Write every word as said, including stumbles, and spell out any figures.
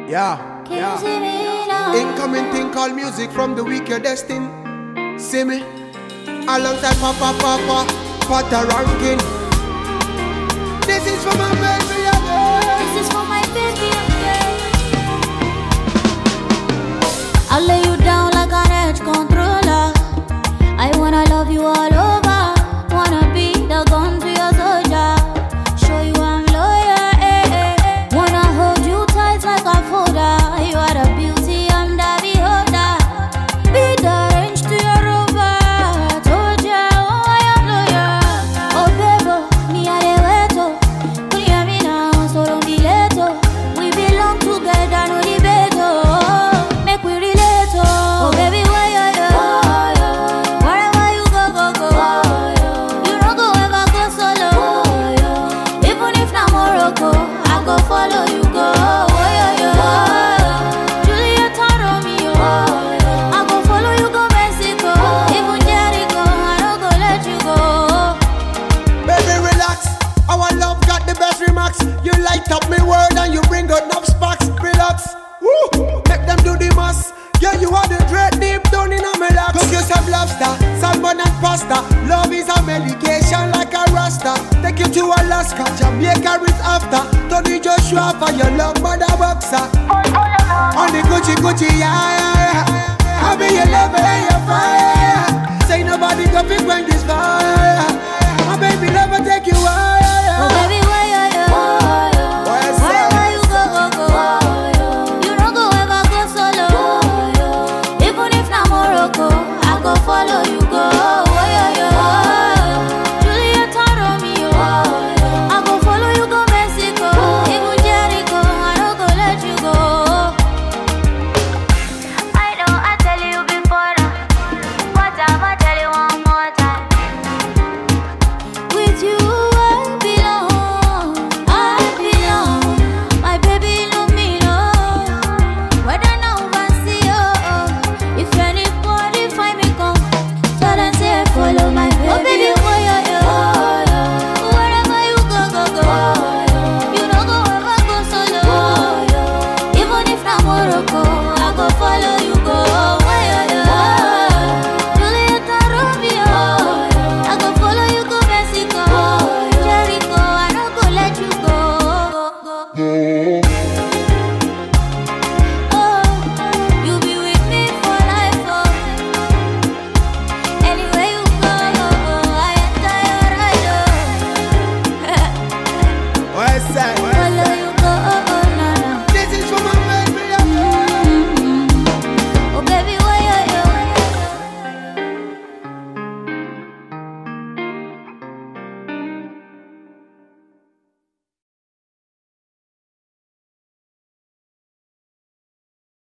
Yeah, yeah. Incoming thing called music from the weak you're destined. See me? Alongside Papa Papa, Pata ranking. This is for my baby again. This is for my baby again. I'll lay you down like an edge controller. I wanna love you all over. Wanna be the gun to your soldier. Show you I'm loyal, eh, eh, eh. Wanna hold you tight like a folder. You are the beauty, I'm the beholder. Be the range to your rover. Told ya, oh, I am loyal. Oh, baby, me a de weto. Can you hear me now? So don't be late, oh. We belong together, no debate, oh. Make we relate, oh. Oh, baby, why you, you? Wherever you go, go, go. You don't go ever go solo. Even if not Morocco, I go follow you, go. Oh, yo, yo. Juliet and Romeo. I go follow you, go Mexico. Even Jericho, I don't go let you go. Baby, relax. Our love got the best remarks. You light up me world and you bring out enough sparks. Relax. Woo! Make them do the mass. Yeah, you are the dread deep down in a melax. Cook you some lobster, salmon and pasta. Love is a medication like a rasta. Take you to Alaska, Jamaica is after. Tony Joshua for your love, mother boxer. On the Gucci Gucci, yeah, yeah, yeah. I be your lover and your fire. Say nobody go fit when this fire. My baby never take you higher. Oh, baby, why you, you? Wherever you go, go, go. You don't go ever go solo. Even if not Morocco, I go follow you, go. Oh, yo, yo. Juliet and Romeo. I go follow you, go Mexico. Even Jericho, I don't go let you go. I know I tell you before now, but I'ma tell you one more time. With you I belong, I belong. My baby know me, no. Whether now I see you, if anybody find me come, tell them say follow my baby. Oh baby, oh yo yo. Wherever you go, go, go. You don't go ever go solo. Even if not Morocco, I go follow you, go. Oh yo yo. Juliet and Romeo, I go follow you, go Mexico. Jericho, I don't go let you go. Oh, you be with me for life, oh. Anywhere you go, I enter your ride, oh. West side,